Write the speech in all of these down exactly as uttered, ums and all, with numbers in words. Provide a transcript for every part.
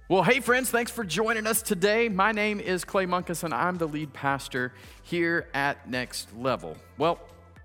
Well, hey friends, thanks for joining us today. My name is Clay Munkus, and I'm the lead pastor here at Next Level. Well,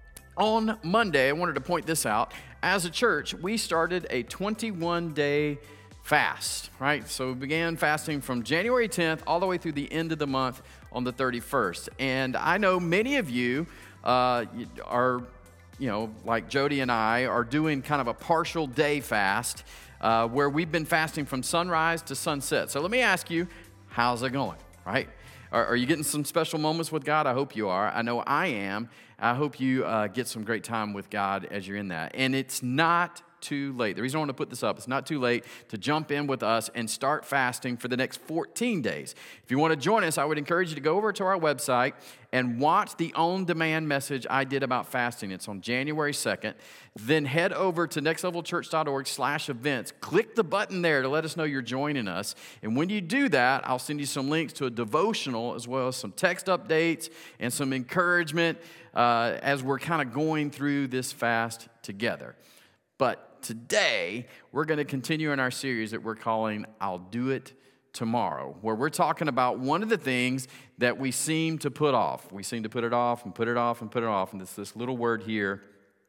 on Monday, I wanted to point this out. As a church, we started a twenty-one day fast, right? So we began fasting from January tenth all the way through the end of the month on the thirty-first. And I know many of you uh, are, you know, like Jody and I, are doing kind of a partial day fast. Uh, where we've been fasting from sunrise to sunset. So let me ask you, how's it going, right? Are, are you getting some special moments with God? I hope you are. I know I am. I hope you uh, get some great time with God as you're in that. And it's not too late. The reason I want to put this up, it's not too late to jump in with us and start fasting for the next fourteen days. If you want to join us, I would encourage you to go over to our website and watch the on-demand message I did about fasting. It's on January second. Then head over to nextlevelchurch.org slash events. Click the button there to let us know you're joining us. And when you do that, I'll send you some links to a devotional as well as some text updates and some encouragement uh, as we're kind of going through this fast together. But today, we're going to continue in our series that we're calling I'll Do It Tomorrow, where we're talking about one of the things that we seem to put off. We seem to put it off and put it off and put it off, and it's this little word here,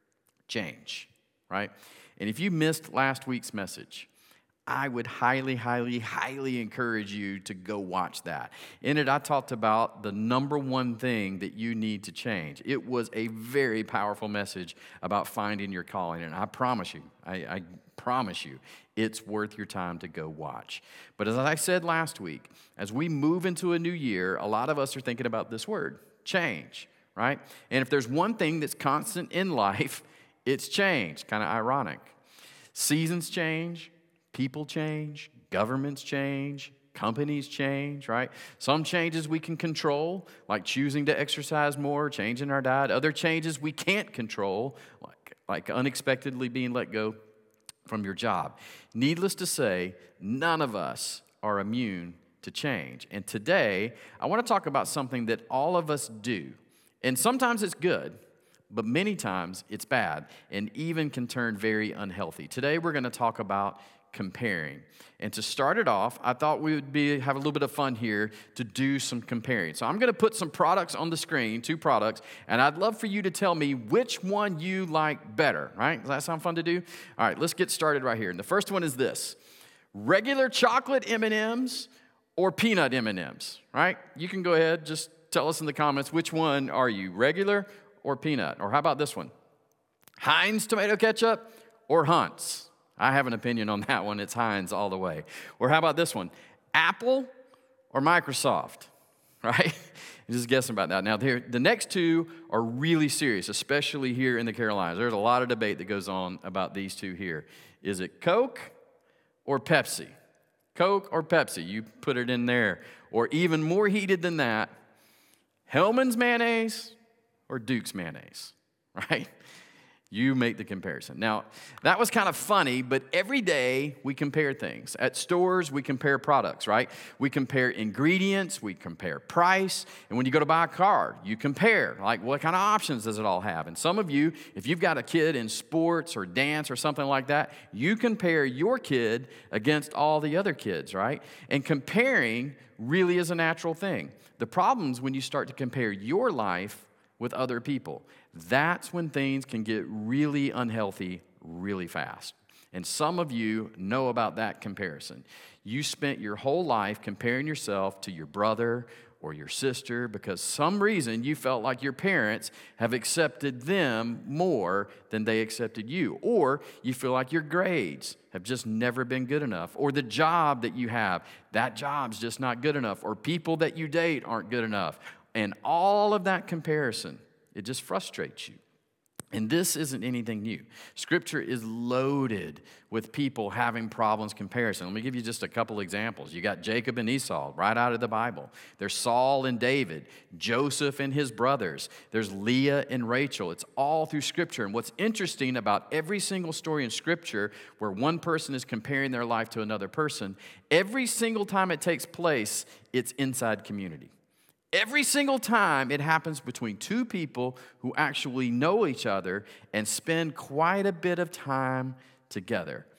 change, right? And if you missed last week's message, I would highly, highly, highly encourage you to go watch that. In it, I talked about the number one thing that you need to change. It was a very powerful message about finding your calling, and I promise you, I, I promise you, it's worth your time to go watch. But as I said last week, as we move into a new year, a lot of us are thinking about this word, change, right? And if there's one thing that's constant in life, it's change. Kind of ironic. Seasons change. People change, governments change, companies change, right? Some changes we can control, like choosing to exercise more, changing our diet. Other changes we can't control, like, like unexpectedly being let go from your job. Needless to say, none of us are immune to change. And today, I want to talk about something that all of us do. And sometimes it's good, but many times it's bad and even can turn very unhealthy. Today, we're going to talk about comparing. And to start it off, I thought we would be have a little bit of fun here to do some comparing. So I'm going to put some products on the screen, two products, and I'd love for you to tell me which one you like better, right? Does that sound fun to do? All right, let's get started right here. And the first one is this: regular chocolate M and M's or peanut M and M's, right? You can go ahead, just tell us in the comments, which one are you, regular or peanut? Or how about this one? Heinz tomato ketchup or Hunt's? I have an opinion on that one. It's Heinz all the way. Or how about this one? Apple or Microsoft, right? Just guessing about that. Now, the next two are really serious, especially here in the Carolinas. There's a lot of debate that goes on about these two here. Is it Coke or Pepsi? Coke or Pepsi? You put it in there. Or even more heated than that, Hellmann's mayonnaise or Duke's mayonnaise, right? You make the comparison. Now, that was kind of funny, but every day we compare things. At stores, we compare products, right? We compare ingredients, we compare price, and when you go to buy a car, you compare, like what kind of options does it all have? And some of you, if you've got a kid in sports or dance or something like that, you compare your kid against all the other kids, right? And comparing really is a natural thing. The problem is when you start to compare your life with other people. That's when things can get really unhealthy really fast. And some of you know about that comparison. You spent your whole life comparing yourself to your brother or your sister because some reason you felt like your parents have accepted them more than they accepted you. Or you feel like your grades have just never been good enough. Or the job that you have, that job's just not good enough. Or people that you date aren't good enough. And all of that comparison, it just frustrates you. And this isn't anything new. Scripture is loaded with people having problems comparison. Let me give you just a couple examples. You got Jacob and Esau right out of the Bible. There's Saul and David, Joseph and his brothers. There's Leah and Rachel. It's all through Scripture. And what's interesting about every single story in Scripture where one person is comparing their life to another person, every single time it takes place, it's inside community. Every single time it happens between two people who actually know each other and spend quite a bit of time together.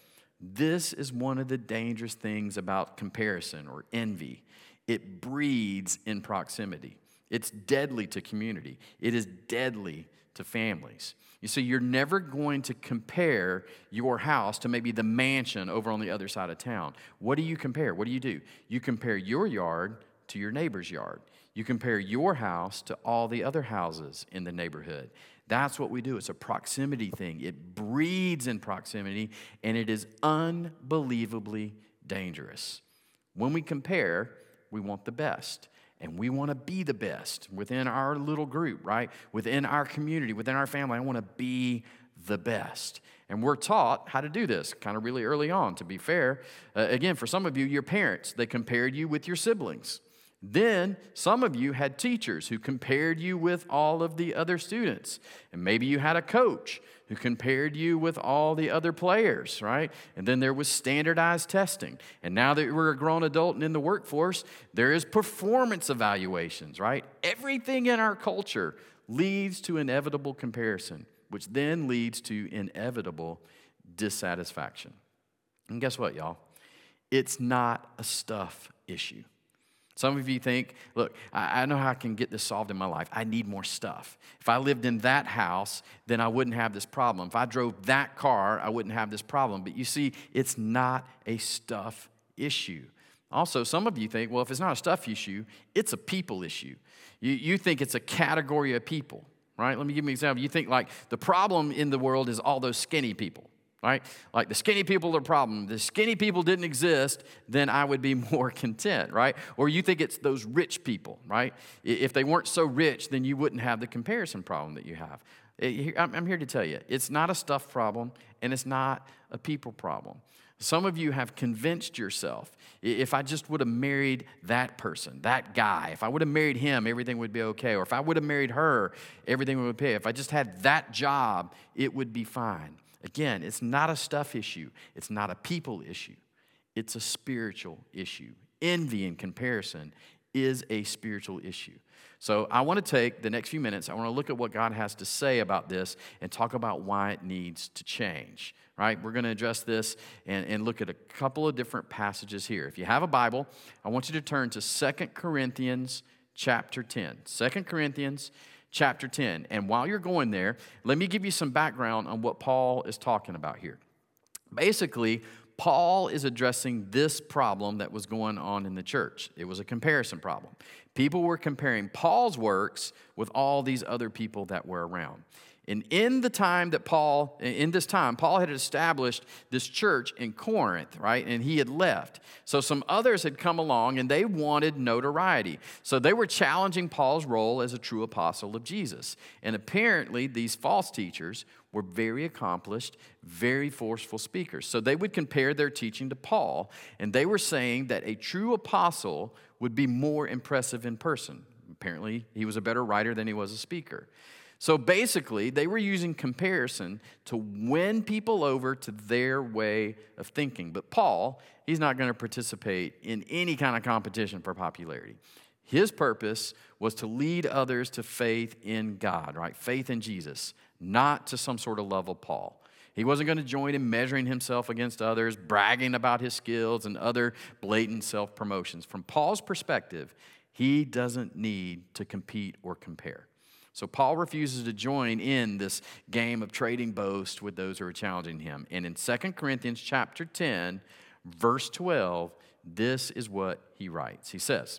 This is one of the dangerous things about comparison or envy. It breeds in proximity. It's deadly to community. It is deadly to families. You see, you're never going to compare your house to maybe the mansion over on the other side of town. What do you compare? What do you do? You compare your yard to your neighbor's yard. You compare your house to all the other houses in the neighborhood. That's what we do. It's a proximity thing. It breeds in proximity, and it is unbelievably dangerous. When we compare, we want the best. And we want to be the best within our little group, right? Within our community, within our family. I want to be the best. And we're taught how to do this kind of really early on, to be fair. Uh, again, for some of you, your parents, they compared you with your siblings. Then some of you had teachers who compared you with all of the other students. And maybe you had a coach who compared you with all the other players, right? And then there was standardized testing. And now that we're a grown adult and in the workforce, there is performance evaluations, right? Everything in our culture leads to inevitable comparison, which then leads to inevitable dissatisfaction. And guess what, y'all? It's not a stuff issue. Some of you think, look, I, I know how I can get this solved in my life. I need more stuff. If I lived in that house, then I wouldn't have this problem. If I drove that car, I wouldn't have this problem. But you see, it's not a stuff issue. Also, some of you think, well, if it's not a stuff issue, it's a people issue. You, you think it's a category of people, right? Let me give you an example. You think like the problem in the world is all those skinny people. Right? Like the skinny people are the problem. If the skinny people didn't exist, then I would be more content, right? Or you think it's those rich people, right? If they weren't so rich, then you wouldn't have the comparison problem that you have. I'm here to tell you, it's not a stuff problem, and it's not a people problem. Some of you have convinced yourself, if I just would have married that person, that guy, if I would have married him, everything would be okay. Or if I would have married her, everything would be okay. If I just had that job, it would be fine. Again, it's not a stuff issue. It's not a people issue. It's a spiritual issue. Envy and comparison is a spiritual issue. So I want to take the next few minutes. I want to look at what God has to say about this and talk about why it needs to change. Right? We're going to address this and, and look at a couple of different passages here. If you have a Bible, I want you to turn to Second Corinthians chapter ten. Second Corinthians chapter ten. And while you're going there, let me give you some background on what Paul is talking about here. Basically, Paul is addressing this problem that was going on in the church. It was a comparison problem. People were comparing Paul's works with all these other people that were around. And in the time that Paul, in this time, Paul had established this church in Corinth, right? And he had left. So some others had come along and they wanted notoriety. So they were challenging Paul's role as a true apostle of Jesus. And apparently these false teachers were very accomplished, very forceful speakers. So they would compare their teaching to Paul, and they were saying that a true apostle would be more impressive in person. Apparently he was a better writer than he was a speaker. So basically, they were using comparison to win people over to their way of thinking. But Paul, he's not going to participate in any kind of competition for popularity. His purpose was to lead others to faith in God, right? Faith in Jesus, not to some sort of love of Paul. He wasn't going to join in measuring himself against others, bragging about his skills and other blatant self-promotions. From Paul's perspective, he doesn't need to compete or compare. So Paul refuses to join in this game of trading boast with those who are challenging him. And in Second Corinthians chapter ten, verse twelve, this is what he writes. He says,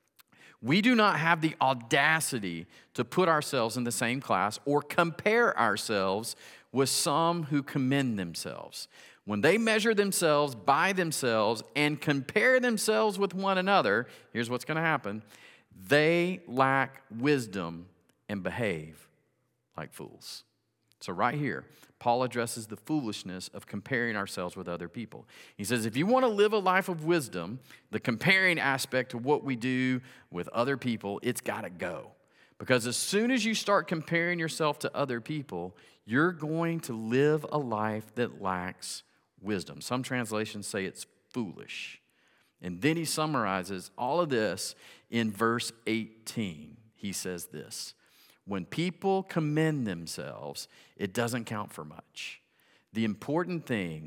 "We do not have the audacity to put ourselves in the same class or compare ourselves with some who commend themselves. When they measure themselves by themselves and compare themselves with one another," here's what's going to happen, "they lack wisdom and behave like fools." So right here, Paul addresses the foolishness of comparing ourselves with other people. He says, if you want to live a life of wisdom, the comparing aspect of what we do with other people, it's got to go. Because as soon as you start comparing yourself to other people, you're going to live a life that lacks wisdom. Some translations say it's foolish. And then he summarizes all of this in verse eighteen. He says this, "When people commend themselves, it doesn't count for much. The important thing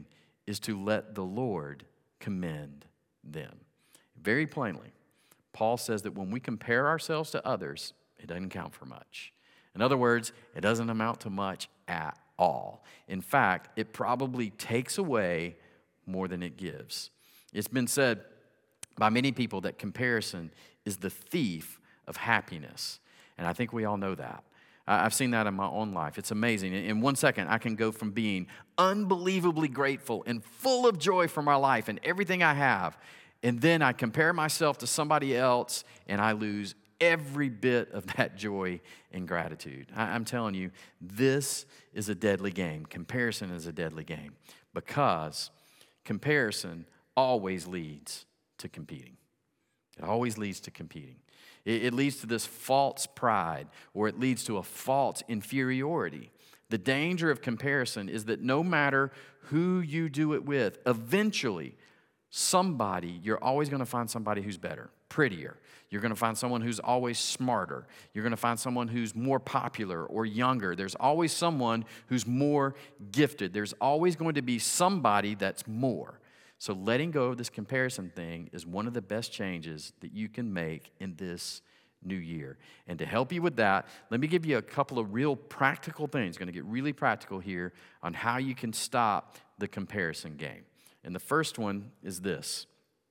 is to let the Lord commend them. Very plainly, Paul says that when we compare ourselves to others, it doesn't count for much. In other words, it doesn't amount to much at all. In fact, it probably takes away more than it gives. It's been said by many people that comparison is the thief of happiness. And I think we all know that. I've seen that in my own life. It's amazing. In one second, I can go from being unbelievably grateful and full of joy for my life and everything I have, and then I compare myself to somebody else, and I lose every bit of that joy and gratitude. I'm telling you, this is a deadly game. Comparison is a deadly game because comparison always leads to competing. It always leads to competing. It leads to this false pride, or it leads to a false inferiority. The danger of comparison is that no matter who you do it with, eventually somebody, you're always going to find somebody who's better, prettier. You're going to find someone who's always smarter. You're going to find someone who's more popular or younger. There's always someone who's more gifted. There's always going to be somebody that's more. So letting go of this comparison thing is one of the best changes that you can make in this new year. And to help you with that, let me give you a couple of real practical things. Going to get really practical here on how you can stop the comparison game. And the first one is this.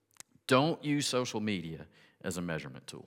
Don't use social media as a measurement tool.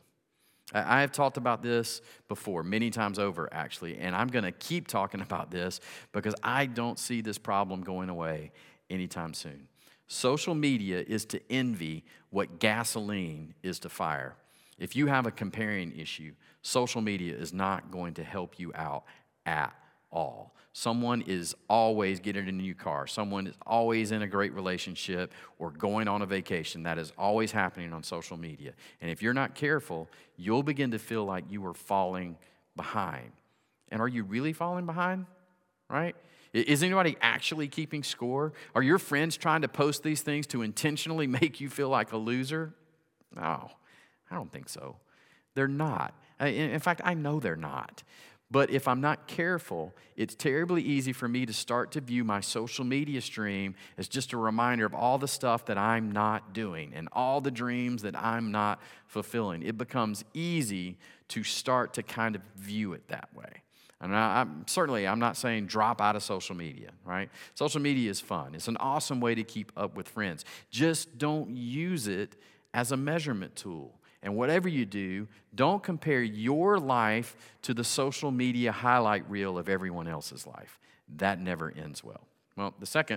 I have talked about this before, many times over, actually, and I'm going to keep talking about this because I don't see this problem going away anytime soon. Social media is to envy what gasoline is to fire. If you have a comparing issue, social media is not going to help you out at all. Someone is always getting a new car. Someone is always in a great relationship or going on a vacation. That is always happening on social media. And if you're not careful, you'll begin to feel like you are falling behind. And are you really falling behind? Right? Is anybody actually keeping score? Are your friends trying to post these things to intentionally make you feel like a loser? No, I don't think so. They're not. In fact, I know they're not. But if I'm not careful, it's terribly easy for me to start to view my social media stream as just a reminder of all the stuff that I'm not doing and all the dreams that I'm not fulfilling. It becomes easy to start to kind of view it that way. And I, I'm, certainly, I'm not saying drop out of social media, right? Social media is fun. It's an awesome way to keep up with friends. Just don't use it as a measurement tool. And whatever you do, don't compare your life to the social media highlight reel of everyone else's life. That never ends well. Well, the second,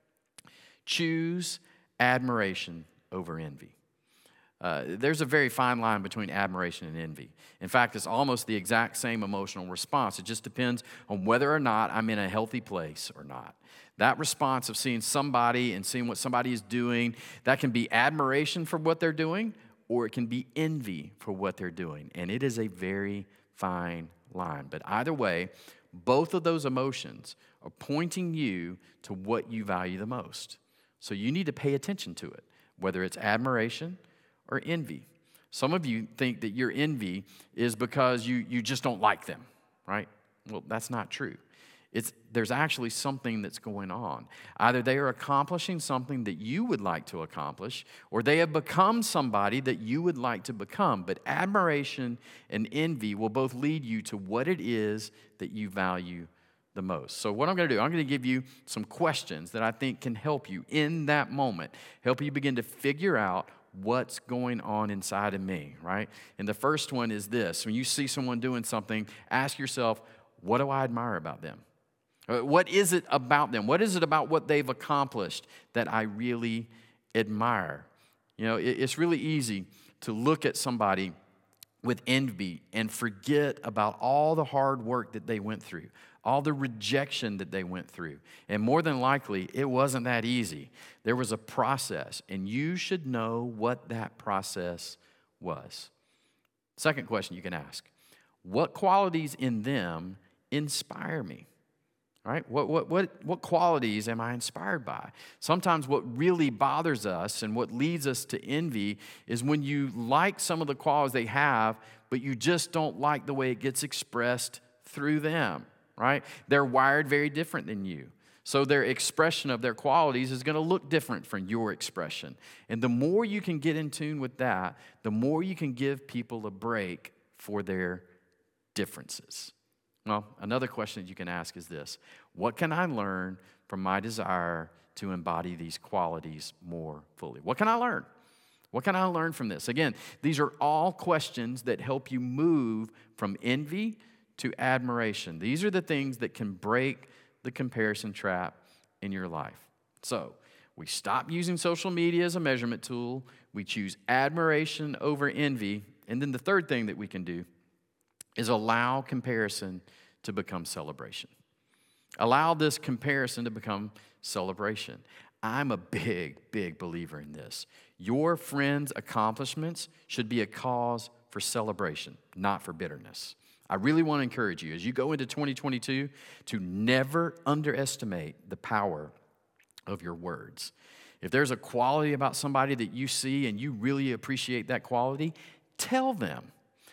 choose admiration over envy. Uh, there's a very fine line between admiration and envy. In fact, it's almost the exact same emotional response. It just depends on whether or not I'm in a healthy place or not. That response of seeing somebody and seeing what somebody is doing, that can be admiration for what they're doing, or it can be envy for what they're doing. And it is a very fine line. But either way, both of those emotions are pointing you to what you value the most. So you need to pay attention to it, whether it's admiration or envy. Some of you think that your envy is because you, you just don't like them, right? Well, that's not true. It's, there's actually something that's going on. Either they are accomplishing something that you would like to accomplish, or they have become somebody that you would like to become. But admiration and envy will both lead you to what it is that you value the most. So what I'm going to do, I'm going to give you some questions that I think can help you in that moment, help you begin to figure out what's going on inside of me, right? And the first one is this. When you see someone doing something, ask yourself, what do I admire about them? What is it about them? What is it about what they've accomplished that I really admire? You know, it's really easy to look at somebody with envy and forget about all the hard work that they went through, all the rejection that they went through. And more than likely, it wasn't that easy. There was a process, and you should know what that process was. Second question you can ask, what qualities in them inspire me? Right? What, what, what, what qualities am I inspired by? Sometimes what really bothers us and what leads us to envy is when you like some of the qualities they have, but you just don't like the way it gets expressed through them, right? They're wired very different than you. So their expression of their qualities is going to look different from your expression. And the more you can get in tune with that, the more you can give people a break for their differences. Well, another question that you can ask is this: what can I learn from my desire to embody these qualities more fully? What can I learn? What can I learn from this? Again, these are all questions that help you move from envy to admiration. These are the things that can break the comparison trap in your life. So, we stop using social media as a measurement tool. We choose admiration over envy. And then the third thing that we can do is allow comparison to become celebration. Allow this comparison to become celebration. I'm a big, big believer in this. Your friends' accomplishments should be a cause for celebration, not for bitterness. I really want to encourage you as you go into twenty twenty-two to never underestimate the power of your words. If there's a quality about somebody that you see and you really appreciate that quality, tell them.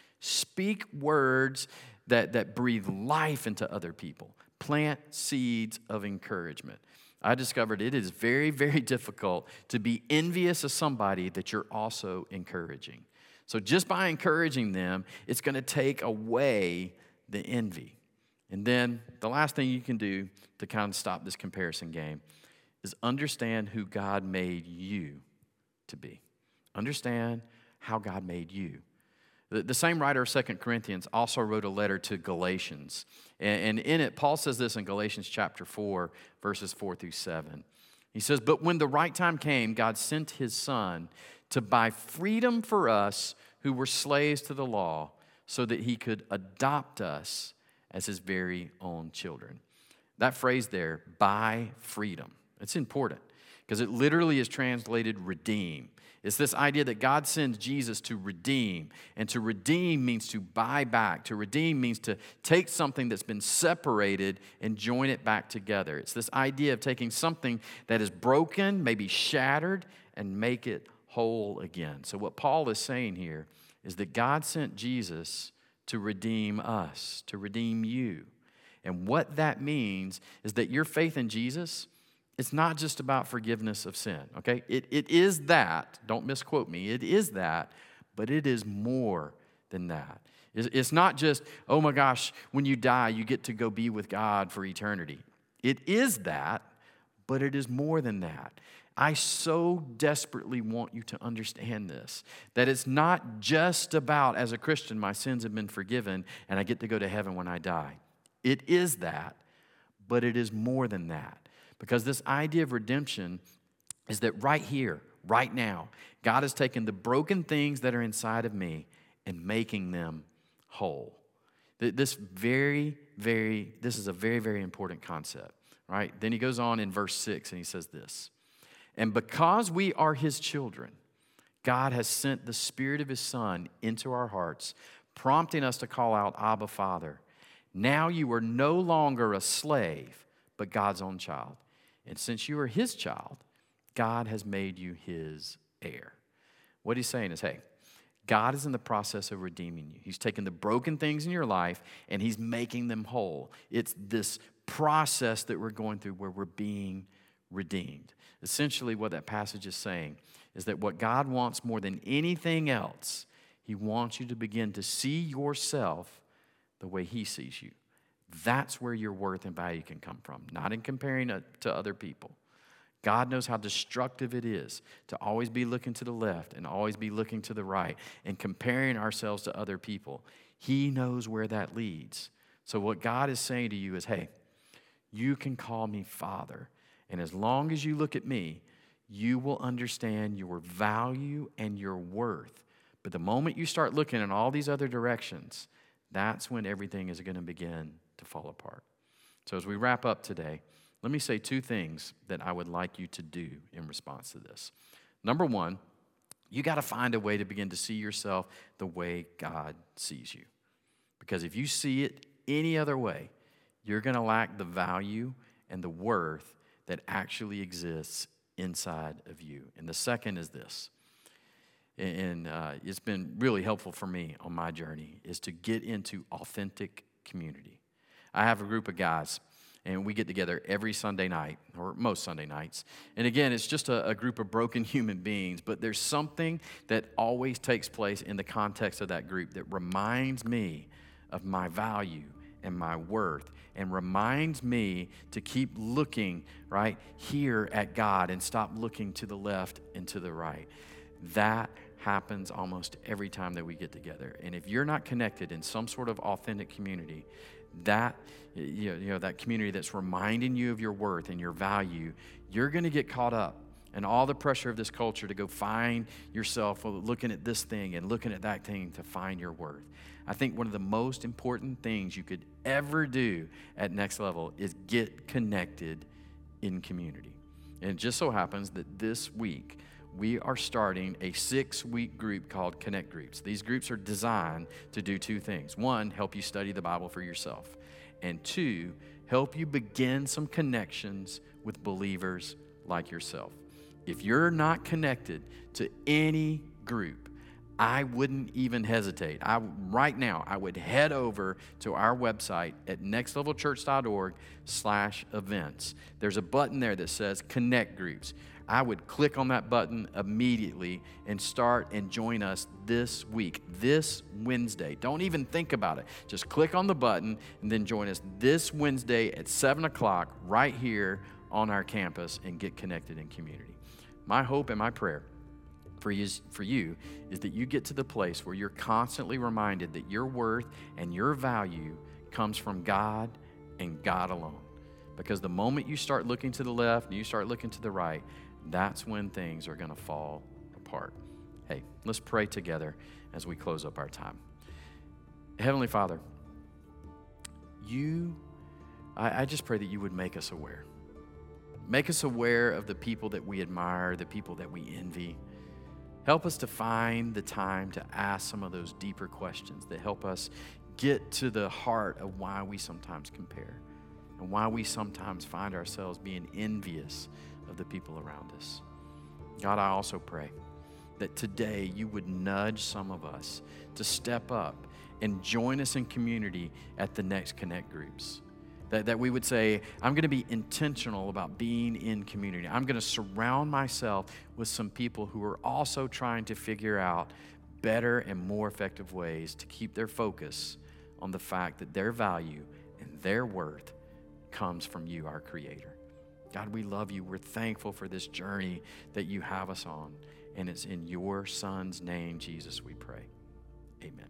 Speak words that, that breathe life into other people. Plant seeds of encouragement. I discovered it is very, very difficult to be envious of somebody that you're also encouraging. So just by encouraging them, it's going to take away the envy. And then the last thing you can do to kind of stop this comparison game is understand who God made you to be. Understand how God made you. The, the same writer of Second Corinthians also wrote a letter to Galatians. And, and in it, Paul says this in Galatians chapter four, verses four through seven. He says, "But when the right time came, God sent his son to buy freedom for us who were slaves to the law, so that he could adopt us as his very own children." That phrase there, buy freedom, it's important because it literally is translated redeem. It's this idea that God sends Jesus to redeem. And to redeem means to buy back. To redeem means to take something that's been separated and join it back together. It's this idea of taking something that is broken, maybe shattered, and make it whole again. So what Paul is saying here is that God sent Jesus to redeem us, to redeem you. And what that means is that your faith in Jesus, it's not just about forgiveness of sin, okay? It, it is that. Don't misquote me. It is that, but it is more than that. It's, it's not just, oh my gosh, when you die, you get to go be with God for eternity. It is that, but it is more than that. I so desperately want you to understand this, that it's not just about, as a Christian, my sins have been forgiven and I get to go to heaven when I die. It is that, but it is more than that. Because this idea of redemption is that right here, right now, God has taken the broken things that are inside of me and making them whole. This very, very, this is a very, very important concept, right? Then he goes on in verse six and he says this: "And because we are his children, God has sent the Spirit of his Son into our hearts, prompting us to call out, 'Abba, Father.' Now you are no longer a slave, but God's own child. And since you are his child, God has made you his heir." What he's saying is, hey, God is in the process of redeeming you. He's taking the broken things in your life and he's making them whole. It's this process that we're going through where we're being redeemed. Essentially, what that passage is saying is that what God wants more than anything else, he wants you to begin to see yourself the way he sees you. That's where your worth and value can come from, not in comparing it to other people. God knows how destructive it is to always be looking to the left and always be looking to the right and comparing ourselves to other people. He knows where that leads. So what God is saying to you is, hey, you can call me Father. And as long as you look at me, you will understand your value and your worth. But the moment you start looking in all these other directions, that's when everything is going to begin to fall apart. So as we wrap up today, let me say two things that I would like you to do in response to this. Number one, you got to find a way to begin to see yourself the way God sees you. Because if you see it any other way, you're going to lack the value and the worth that actually exists inside of you. And the second is this, and uh, it's been really helpful for me on my journey, is to get into authentic community. I have a group of guys And we get together every Sunday night, or most Sunday nights. And again, it's just a, a group of broken human beings, but there's something that always takes place in the context of that group that reminds me of my value and my worth, and reminds me to keep looking right here at God and stop looking to the left and to the right. That happens almost every time that we get together. And if you're not connected in some sort of authentic community, that you know, you know that community that's reminding you of your worth and your value, you're going to get caught up in all the pressure of this culture to go find yourself looking at this thing and looking at that thing to find your worth. I think one of the most important things you could ever do at Next Level is get connected in community. And it just so happens that this week we are starting a six-week group called Connect Groups. These groups are designed to do two things. One, help you study the Bible for yourself. And two, help you begin some connections with believers like yourself. If you're not connected to any group, I wouldn't even hesitate. I, right now, I would head over to our website at nextlevelchurch.org slash events. There's a button there that says Connect Groups. I would click on that button immediately and start and join us this week, this Wednesday. Don't even think about it. Just click on the button and then join us this Wednesday at seven o'clock right here on our campus and get connected in community. My hope and my prayer for you, for you is that you get to the place where you're constantly reminded that your worth and your value comes from God and God alone. Because the moment you start looking to the left and you start looking to the right, that's when things are going to fall apart. Hey, let's pray together as we close up our time. Heavenly Father, you, I, I just pray that you would make us aware. Make us aware of the people that we admire, the people that we envy. Help us to find the time to ask some of those deeper questions that help us get to the heart of why we sometimes compare and why we sometimes find ourselves being envious of the people around us. God, I also pray that today you would nudge some of us to step up and join us in community at the next Connect Groups. That, that we would say, I'm going to be intentional about being in community. I'm going to surround myself with some people who are also trying to figure out better and more effective ways to keep their focus on the fact that their value and their worth comes from you, our Creator. God, we love you. We're thankful for this journey that you have us on. And it's in your Son's name, Jesus, we pray. Amen.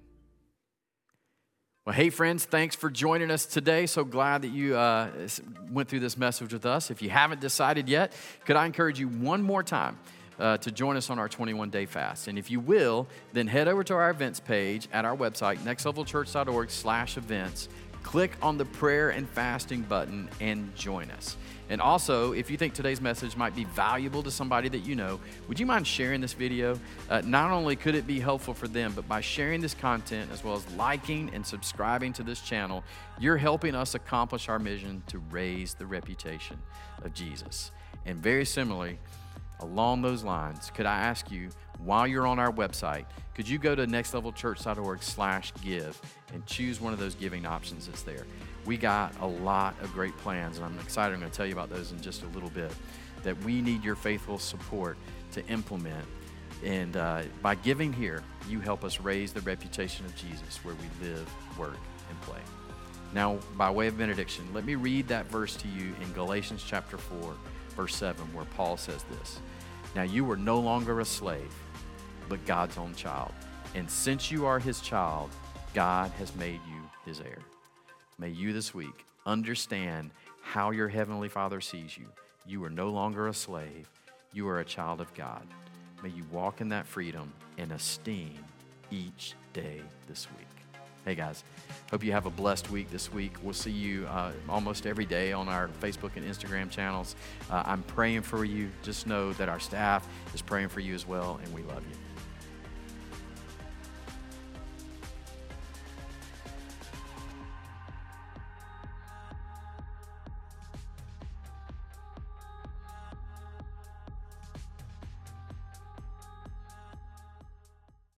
Well, hey, friends, thanks for joining us today. So glad that you uh, went through this message with us. If you haven't decided yet, could I encourage you one more time uh, to join us on our twenty-one day fast? And if you will, then head over to our events page at our website, nextlevelchurch.org slash events. Click on the prayer and fasting button and join us. And also, if you think today's message might be valuable to somebody that you know, would you mind sharing this video? Uh, not only could it be helpful for them, but by sharing this content as well as liking and subscribing to this channel, you're helping us accomplish our mission to raise the reputation of Jesus. And very similarly, along those lines, could I ask you, while you're on our website, could you go to nextlevelchurch.org slash give and choose one of those giving options that's there? We got a lot of great plans, and I'm excited. I'm going to tell you about those in just a little bit, that we need your faithful support to implement. And uh, by giving here, you help us raise the reputation of Jesus where we live, work, and play. Now, by way of benediction, let me read that verse to you in Galatians chapter four, verse seven, where Paul says this. Now, you are no longer a slave, but God's own child. And since you are his child, God has made you his heir. May you this week understand how your heavenly Father sees you. You are no longer a slave. You are a child of God. May you walk in that freedom and esteem each day this week. Hey guys, hope you have a blessed week this week. We'll see you uh, almost every day on our Facebook and Instagram channels. Uh, I'm praying for you. Just know that our staff is praying for you as well, and we love you.